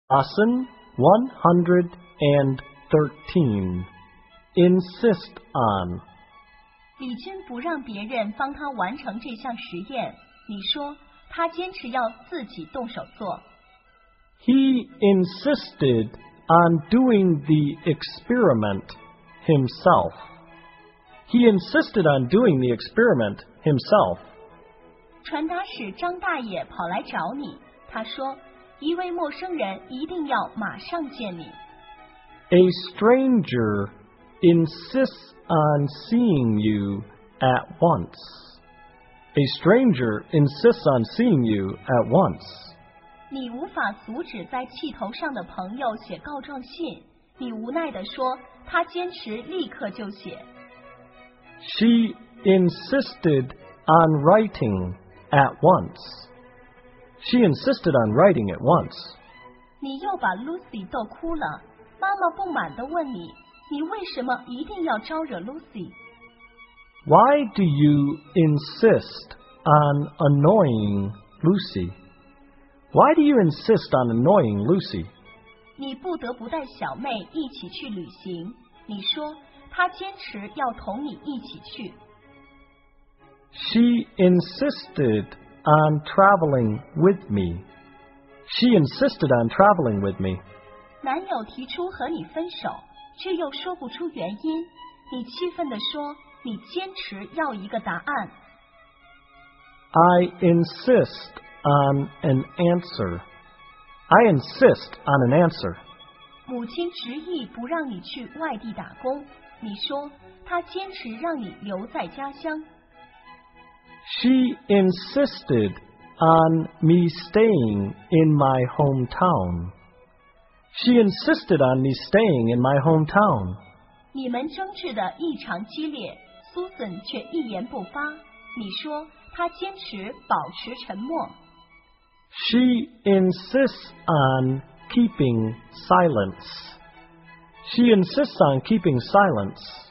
Lesson 113. Insist on. 李军不让别人帮他完成这项实验，你说他坚持要自己动手做。 He insisted on doing the experiment himself. He insisted on doing the experiment himself. 传达室张大爷跑来找你，他说一位陌生人一定要马上见你。 A stranger insists on seeing you at once. A stranger insists on seeing you at once. 你无法阻止在气头上的朋友写告状信，你无奈地说他坚持立刻就写。 She insisted on writing at once. She insisted on writing at once. 你又把 Lucy 逗哭了，妈妈不满地问你，你为什么一定要招惹 Lucy？ Why do you insist on annoying Lucy? Why do you insist on annoying Lucy? 你不得不带小妹一起去旅行，你说她坚持要同你一起去。 She insisted on traveling with me. She insisted on traveling with me. 男友提出和你分手，却又说不出原因，你气愤地说你坚持要一个答案。 I insist on an answer. I insist on an answer. 母亲执意不让你去外地打工，你说她坚持让你留在家乡。 She insisted on me staying in my hometown. She insisted on me staying in my hometown. 你们争执得异常激烈， Susan 却一言不发，你说她坚持保持沉默。 She insists on keeping silence. She insists on keeping silence.